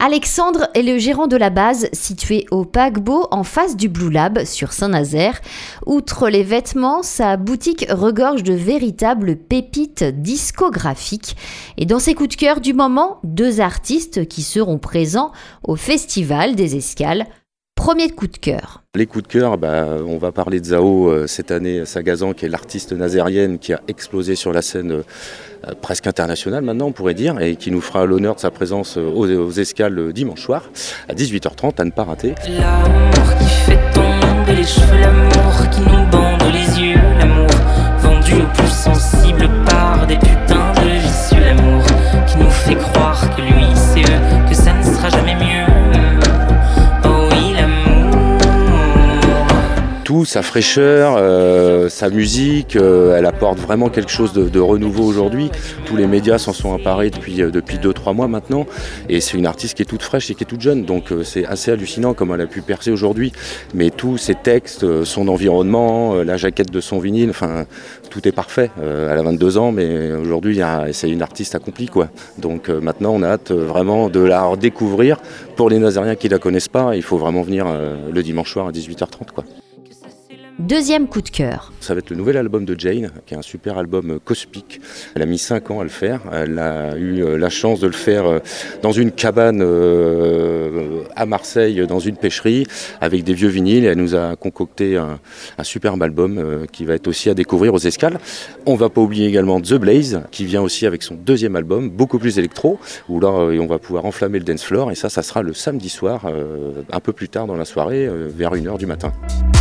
Alexandre est le gérant de la base située au paquebot en face du Blue Lab sur Saint-Nazaire. Outre les vêtements, sa boutique regorge de véritables pépites discographiques. Et dans ses coups de cœur du moment, 2 artistes qui seront présents au Festival des Escales. Premier coup de cœur. Les coups de cœur, on va parler de Zao cette année, Sagazan, qui est l'artiste nazérienne qui a explosé sur la scène presque internationale maintenant on pourrait dire, et qui nous fera l'honneur de sa présence aux Escales dimanche soir à 18h30 à ne pas rater. L'amour qui fait tomber les cheveux, l'amour qui nous bande les yeux, l'amour vendu aux plus sensibles par des putains de vicieux, l'amour qui nous fait croire que lui c'est eux, que ça ne sera jamais mieux. Tout, sa fraîcheur, sa musique, elle apporte vraiment quelque chose de renouveau aujourd'hui. Tous les médias s'en sont emparés depuis 2-3 mois maintenant, et c'est une artiste qui est toute fraîche et qui est toute jeune, donc c'est assez hallucinant comme elle a pu percer aujourd'hui. Mais tous ses textes, son environnement, la jaquette de son vinyle, enfin tout est parfait. Elle a 22 ans, mais aujourd'hui c'est une artiste accomplie, quoi. Donc maintenant on a hâte vraiment de la redécouvrir. Pour les Nazériens qui la connaissent pas, il faut vraiment venir le dimanche soir à 18h30, quoi. Deuxième coup de cœur. Ça va être le nouvel album de Jane, qui est un super album cosmique. Elle a mis 5 ans à le faire. Elle a eu la chance de le faire dans une cabane à Marseille, dans une pêcherie, avec des vieux vinyles. Et elle nous a concocté un superbe album qui va être aussi à découvrir aux Escales. On ne va pas oublier également The Blaze, qui vient aussi avec son deuxième album, beaucoup plus électro, où là on va pouvoir enflammer le dance floor. Et ça sera le samedi soir, un peu plus tard dans la soirée, vers 1h du matin.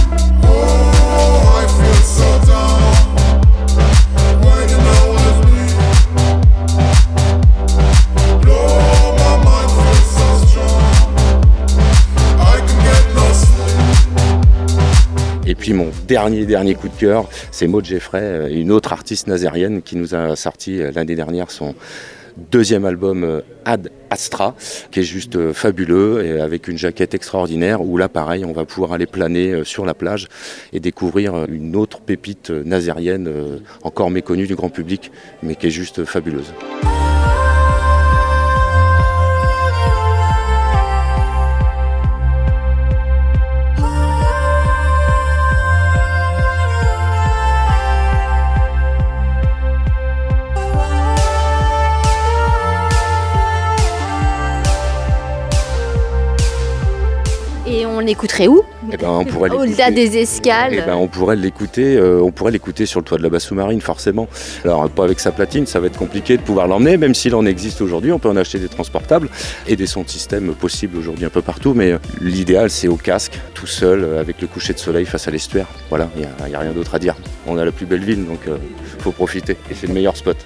Et puis mon dernier coup de cœur, c'est Maud Geffray, une autre artiste nazérienne qui nous a sorti l'année dernière son deuxième album Ad Astra, qui est juste fabuleux, et avec une jaquette extraordinaire, où là pareil on va pouvoir aller planer sur la plage et découvrir une autre pépite nazérienne encore méconnue du grand public, mais qui est juste fabuleuse. Et on l'écouterait où ? On pourrait au-delà des Escales. On pourrait l'écouter sur le toit de la base sous-marine, forcément. Alors pas avec sa platine, ça va être compliqué de pouvoir l'emmener, même s'il en existe aujourd'hui. On peut en acheter des transportables et des sons de système possibles aujourd'hui un peu partout, mais l'idéal c'est au casque, tout seul, avec le coucher de soleil face à l'estuaire. Voilà, il n'y a rien d'autre à dire. On a la plus belle ville, donc faut profiter, et c'est le meilleur spot.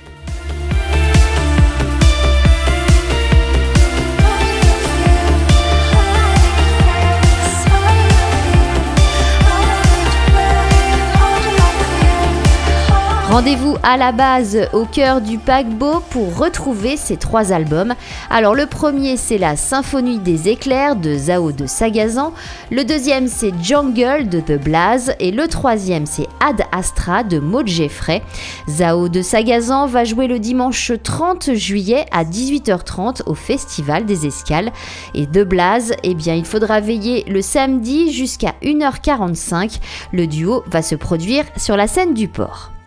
Rendez-vous à la base au cœur du paquebot pour retrouver ces 3 albums. Alors le premier c'est la Symphonie des éclairs de Zao de Sagazan, le deuxième c'est Jungle de The Blaze et le troisième c'est Ad Astra de Maud Geffray. Zao de Sagazan va jouer le dimanche 30 juillet à 18h30 au Festival des Escales, et The Blaze, il faudra veiller le samedi jusqu'à 1h45. Le duo va se produire sur la scène du port.